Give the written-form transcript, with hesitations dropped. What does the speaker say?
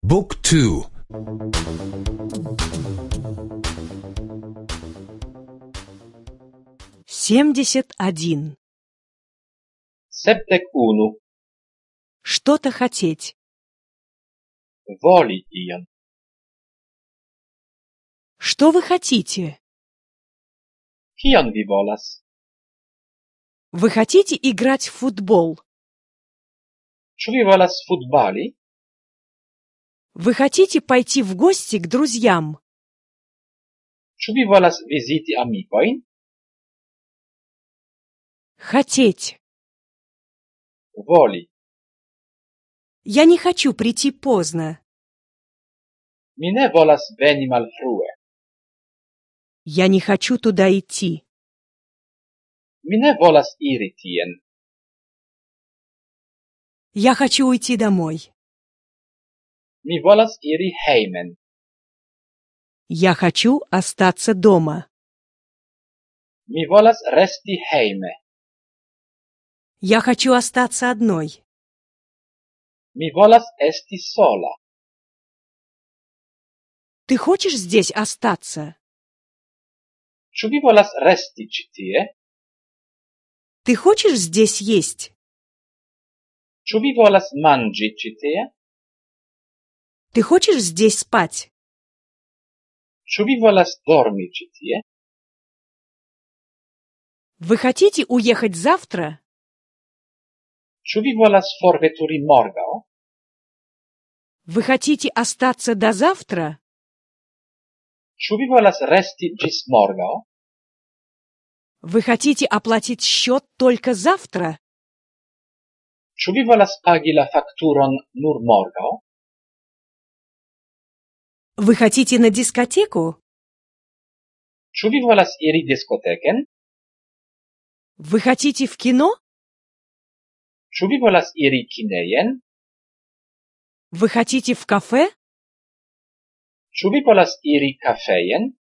บุ๊กทู 71. 71. Что-то хотеть. Voli ion. Что вы хотите? Kion vi volas? Вы хотите играть в футбол? Ĉu vi volas futbali? Вы хотите пойти в гости к друзьям? Ĉu vi volas viziti amikojn? Хотеть. Voli. Я не хочу прийти поздно. Mi ne volas veni malfrue. Я не хочу туда идти. Mi ne volas iri tien. Я хочу уйти домой. Mi volas iri hejmen. Я хочу остаться дома. Mi volas resti hejme. Я хочу остаться одной. Mi volas esti sola. Ты хочешь здесь остаться? Ĉu vi volas resti ĉi tie? Ты хочешь здесь есть? Ĉu vi volas manĝi ĉi tie? Ты хочешь здесь спать? Ĉu vi volas dormi ĉi tie? Вы хотите уехать завтра? Ĉu vi volas forveturi morgaŭ? Вы хотите остаться до завтра? Ĉu vi volas resti ĝis morgaŭ? Вы хотите оплатить счет только завтра? Ĉu vi volas pagi la fakturon nur morgaŭ? Вы хотите на дискотеку? Ĉu vi volas iri diskoteken? Вы хотите в кино? Ĉu vi volas iri kinejen? Вы хотите в кафе? Ĉu vi volas iri kafejen?